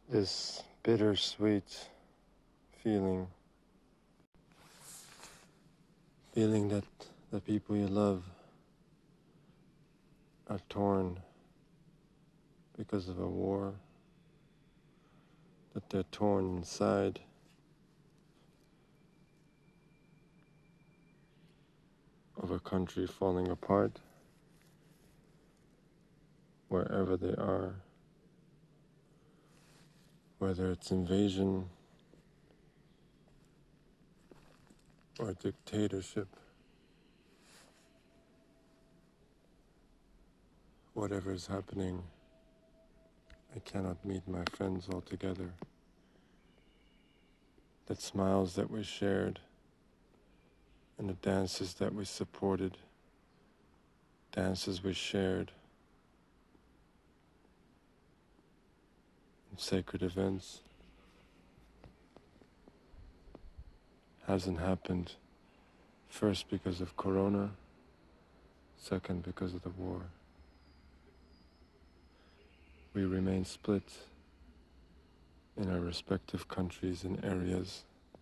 This bittersweet feeling, feeling that the people you love are torn because of a war, that they're torn inside, of a country falling apart, wherever they are, whether it's invasion or dictatorship, whatever is happening, I cannot meet my friends all together. That smiles that we shared and the dances that we supported, dances we shared, and sacred events hasn't happened, first because of Corona, second because of the war. We remain split in our respective countries and areas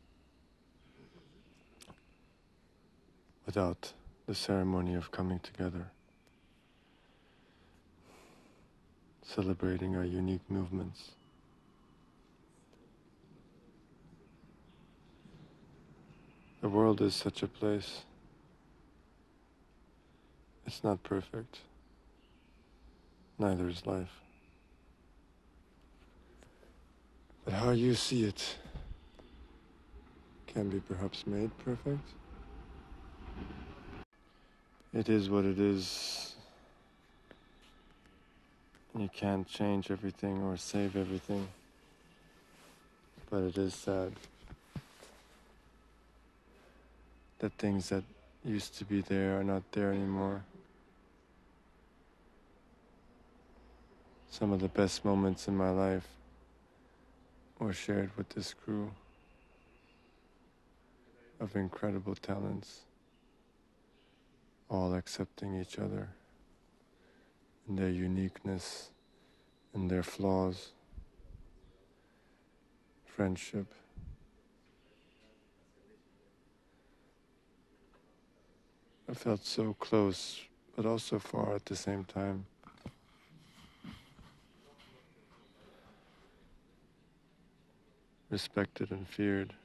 without the ceremony of coming together, celebrating our unique movements. The world is such a place. It's not perfect. Neither is life. But how you see it can be perhaps made perfect. It is what it is. You can't change everything or save everything. But it is sad that things that used to be there are not there anymore. Some of the best moments in my life were shared with this crew of incredible talents, all accepting each other in their uniqueness and their flaws, friendship. I felt so close, but also far at the same time. Respected and feared.